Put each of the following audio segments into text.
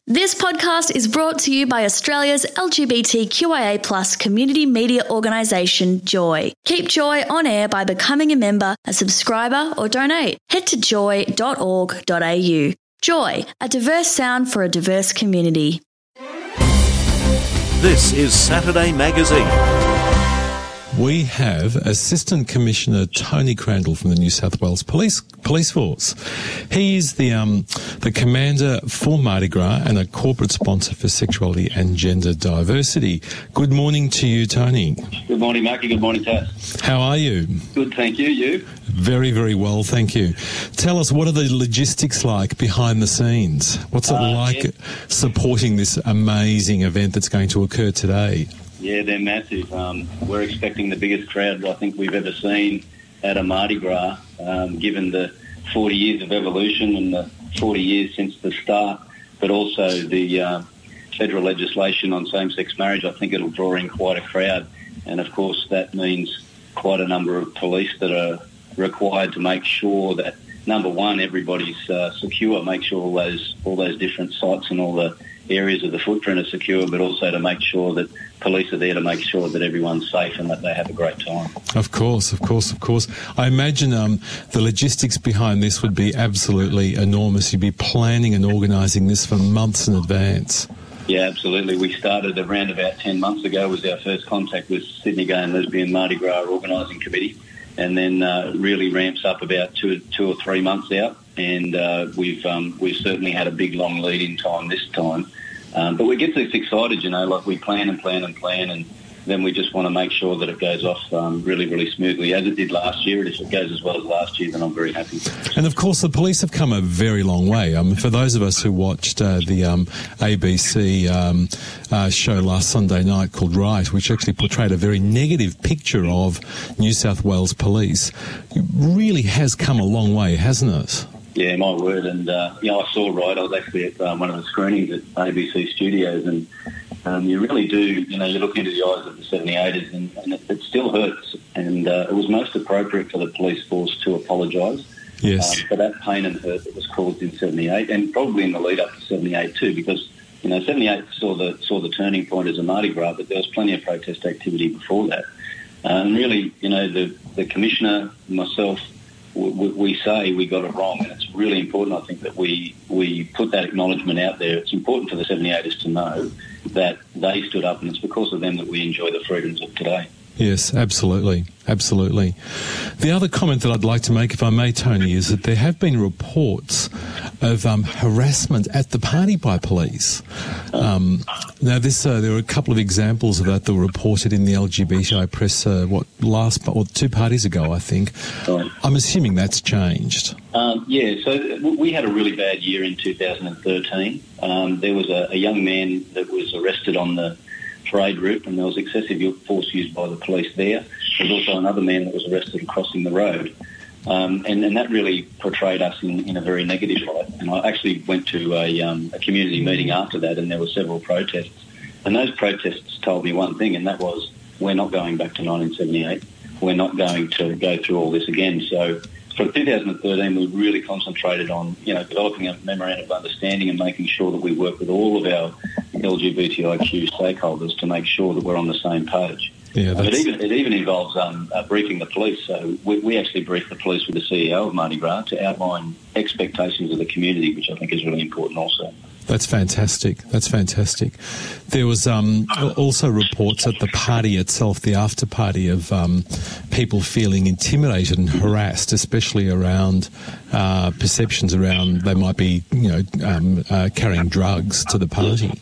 This podcast is brought to you by Australia's LGBTQIA+ community media organisation, Joy. Keep Joy on air by becoming a member, a subscriber or donate. Head to joy.org.au. Joy, a diverse sound for a diverse community. This is Saturday Magazine. We have Assistant Commissioner Tony Crandall from the New South Wales Police Force. He is the commander for Mardi Gras and a corporate sponsor for sexuality and gender diversity. Good morning to you, Tony. Good morning, Marky. Good morning, Tess. How are you? Good, thank you. You? Very, very well, thank you. Tell us, what are the logistics like behind the scenes? What's it like supporting this amazing event that's going to occur today? Yeah, they're massive. We're expecting the biggest crowd I think we've ever seen at a Mardi Gras, given the 40 years of evolution and the 40 years since the start, but also the federal legislation on same-sex marriage. I think it'll draw in quite a crowd, and of course that means quite a number of police that are required to make sure that, number one, everybody's secure, make sure all those different sites and all the areas of the footprint are secure, but also to make sure that police are there to make sure that everyone's safe and that they have a great time. Of course. I imagine the logistics behind this would be absolutely enormous. You'd be planning and organising this for months in advance. Yeah, absolutely. We started around about 10 months ago, was our first contact with Sydney Gay and Lesbian Mardi Gras Organising Committee, and then really ramps up about two or 3 months out, and we've certainly had a big long lead-in time this time. But we get this excited, like we plan, and then we just want to make sure that it goes off really, really smoothly, as it did last year. And if it goes as well as last year, then I'm very happy. And, of course, the police have come a very long way. For those of us who watched the ABC show last Sunday night called Right, which actually portrayed a very negative picture of New South Wales police, it really has come a long way, hasn't it? Yeah, my word. And, I saw Right. I was actually at one of the screenings at ABC Studios, and you really do, you look into the eyes of the 78ers and it still hurts. And it was most appropriate for the police force to apologise for that pain and hurt that was caused in 78, and probably in the lead up to 78 too, because, 78 saw the turning point as a Mardi Gras, but there was plenty of protest activity before that. And really, the Commissioner, myself, we say we got it wrong, and it's really important, I think, that we put that acknowledgement out there. It's important for the 78ers to know that they stood up, and it's because of them that we enjoy the freedoms of today. Yes, absolutely. The other comment that I'd like to make, if I may, Tony, is that there have been reports of harassment at the party by police. Now, there were a couple of examples of that were reported in the LGBTI press, 2 parties ago, I think. Right. I'm assuming that's changed. So we had a really bad year in 2013. There was a young man that was arrested on the parade route, and there was excessive force used by the police there. There was also another man that was arrested crossing the road. And that really portrayed us in a very negative light. And I actually went to a community meeting after that, and there were several protests. And those protests told me one thing, and that was, we're not going back to 1978. We're not going to go through all this again. So for 2013, we really concentrated on, developing a memorandum of understanding and making sure that we work with all of our LGBTIQ stakeholders to make sure that we're on the same page. Yeah, it even involves briefing the police. So we actually briefed the police with the CEO of Mardi Gras to outline expectations of the community, which I think is really important also. That's fantastic. There was also reports at the party itself, the after party, of people feeling intimidated and harassed, especially around perceptions around they might be, carrying drugs to the party.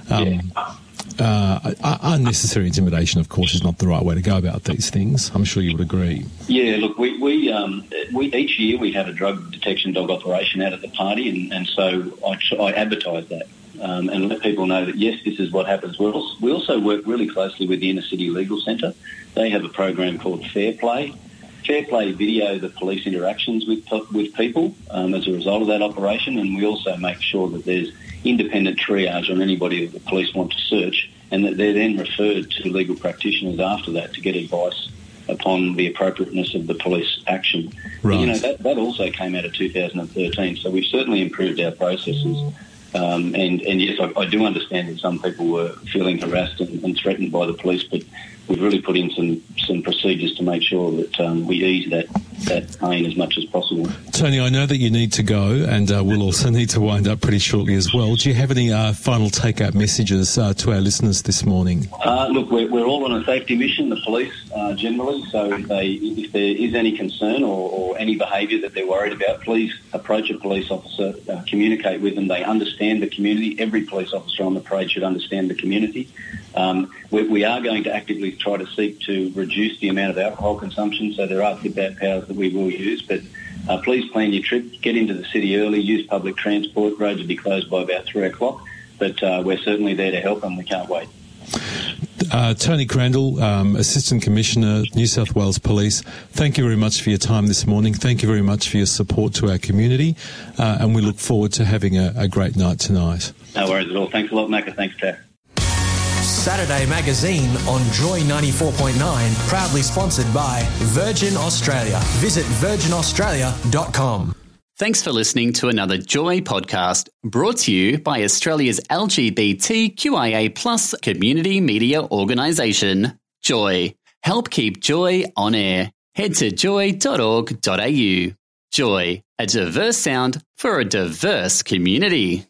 Unnecessary intimidation, of course, is not the right way to go about these things. I'm sure you would agree. Yeah, look, we each year we have a drug detection dog operation out at the party, and so I advertise that and let people know that, yes, this is what happens. We also work really closely with the Inner City Legal Centre. They have a program called Fair Play. Fair Play video the police interactions with people as a result of that operation, and we also make sure that there's independent triage on anybody that the police want to search, and that they're then referred to legal practitioners after that to get advice upon the appropriateness of the police action. Right. But, that also came out of 2013, so we've certainly improved our processes. And yes, I do understand that some people were feeling harassed and threatened by the police, but we've really put in some procedures to make sure that we ease that pain as much as possible. Tony, I know that you need to go, and we'll also need to wind up pretty shortly as well. Do you have any final take-out messages to our listeners this morning? Look, we're all on a safety mission, the police generally, so if there is any concern or any behaviour that they're worried about, please approach a police officer, communicate with them. They understand the community. Every police officer on the parade should understand the community. We are going to actively try to seek to reduce the amount of alcohol consumption, so there are tip-out powers that we will use, but please plan your trip, get into the city early, use public transport. Roads will be closed by about 3 o'clock, but we're certainly there to help and we can't wait. Tony Crandall, Assistant Commissioner, New South Wales Police, thank you very much for your time this morning. Thank you very much for your support to our community, and we look forward to having a great night tonight. No worries at all. Thanks a lot, Macca. Thanks, Taff. Saturday Magazine on Joy 94.9, proudly sponsored by Virgin Australia. Visit virginaustralia.com. Thanks for listening to another Joy podcast brought to you by Australia's LGBTQIA+ community media organisation, Joy. Help keep Joy on air. Head to joy.org.au. Joy, a diverse sound for a diverse community.